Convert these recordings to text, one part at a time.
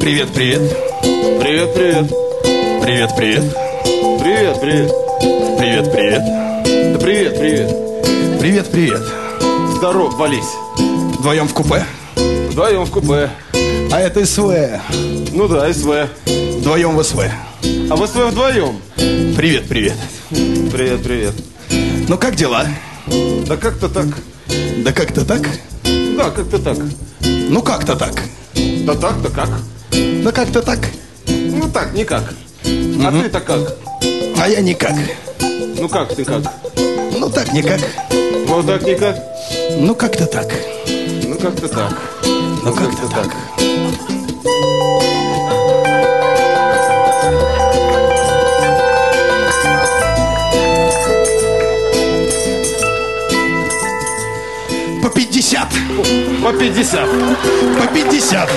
Привет, привет. Привет, привет. Привет, привет. Привет, привет. Привет, привет. Да привет, привет. Привет, привет. Здоров, вались. Вдвоем в купе? Вдвоем в купе. А это СВ. Ну да, СВ. Вдвоем в СВ. А в СВ вдвоем. Привет, привет. Привет, привет. Ну как дела? Да как-то так. Да как-то так? Да, как-то так. Ну как-то так? Да так-то как? Да как-то так? Ну так, никак. А ты-то как? А я никак. Ну как ты как? Ну так никак. Вот так никак? Ну как-то так. Ну как-то так. Ну как-то так. По 50. По 50. По 50.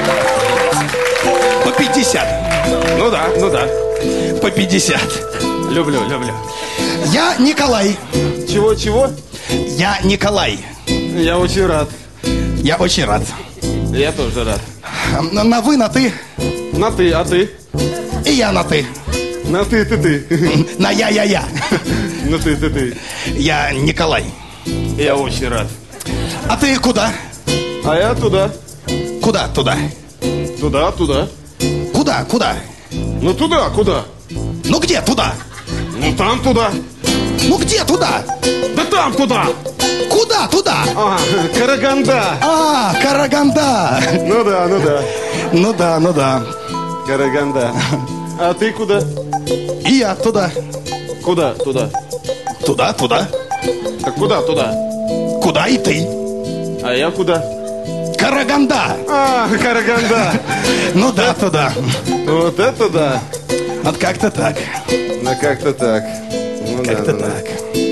По 50. Ну да, ну да. По 50. Люблю, люблю. Я Николай. Чего? Я Николай. Я очень рад. Я очень рад. Я тоже рад. На вы, на ты. На ты, а ты? И я на ты. На ты. На я. На ты. Я Николай. Я очень рад. А ты куда? А я туда. Куда? Туда. Туда. Куда? Ну туда, куда? Ну где туда? Ну там туда. Ну где туда? Да там туда. Куда туда? Ага, Караганда. А, Караганда. Ну да. Ну да. Караганда. А ты куда? И я туда. Куда? Туда. Туда. Так куда туда? Куда и ты? А я куда? Караганда. А, Караганда. Ну да, туда. Вот это да. Вот как-то так. Ну как-то так. Ну Как-то да. так.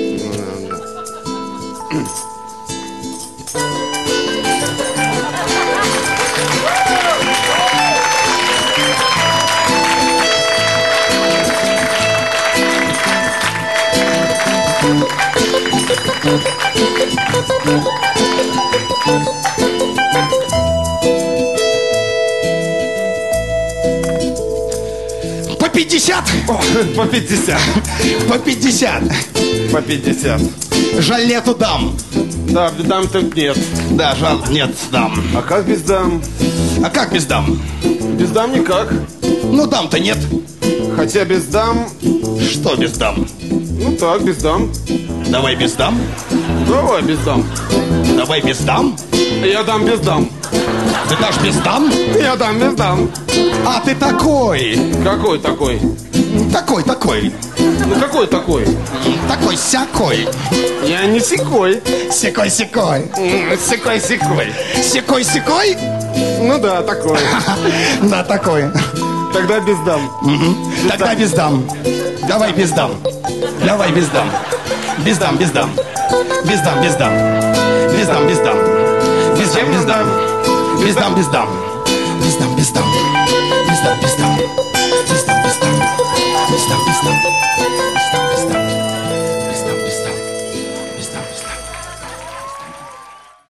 По 50. О, по 50. По 50. По 50. Жаль, нету дам. Да, дам тут нет. Да, жаль, нет дам. А как без дам? А как без дам? Без дам никак. Ну, дам-то нет. Хотя без дам... Что без дам? Ну так, без дам. Давай без дам. Давай без дам. Давай без дам. Я дам без дам. Ты дашь без дам? Я дам без дам. А ты такой. Какой такой? Такой. Ну какой такой? Такой сякой. Я не секой. Секой. Секой. Секой. Ну да, такой. Да, такой. Тогда без дам. Тогда без дам. Давай без дам. Давай без дам. Без дам. Без дам. Без дам. Без дам. Без дам. Без дам. Без дам. Без дам. Без дам. Без дам. Без дам. Без дам. Без дам. Без дам. Без дам. Без дам. Без дам. Без дам.